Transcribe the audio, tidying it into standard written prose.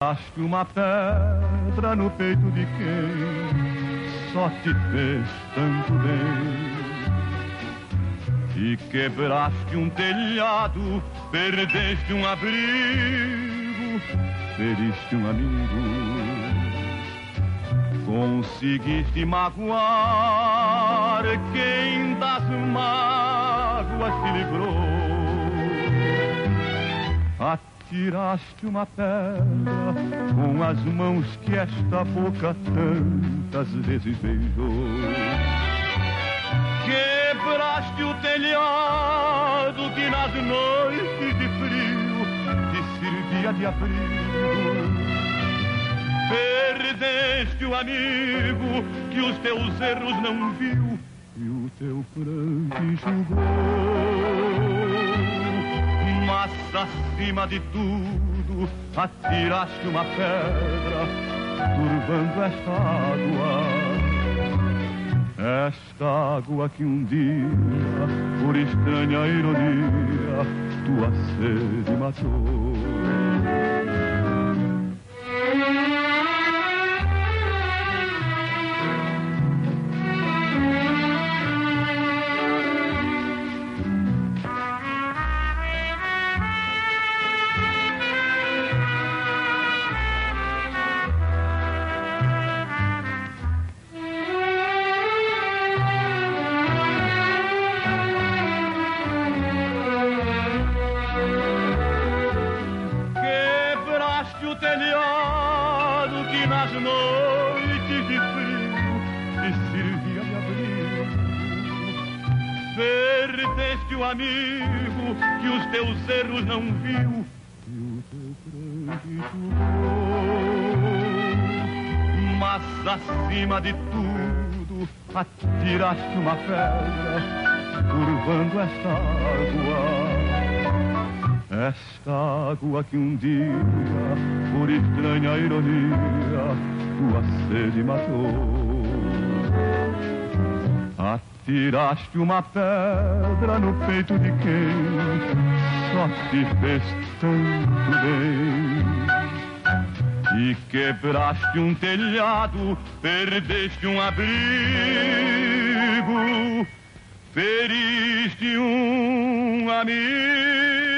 Acho uma pedra no peito de quem só te fez tanto bem. E quebraste um telhado, perdeste um abrigo, feriste um amigo. Conseguiste magoar quem das mágoas te livrou. Atiraste uma pedra com as mãos que esta boca tantas vezes beijou. Quebraste o telhado que nas noites de frio te servia de abrigo. Perdeste o amigo que os teus erros não viu e o teu pranto enxugou. Mas acima de tudo atiraste uma pedra turvando esta água que um dia, por estranha ironia, tua sede matou. Amigo que os teus erros não viu e o teu pranto enxugou. Mas acima de tudo atiraste uma pedra curvando esta água que um dia, por estranha ironia, tua sede matou. Tiraste uma pedra no peito de quem só te fez tanto bem. E quebraste um telhado, perdeste um abrigo, feriste um amigo.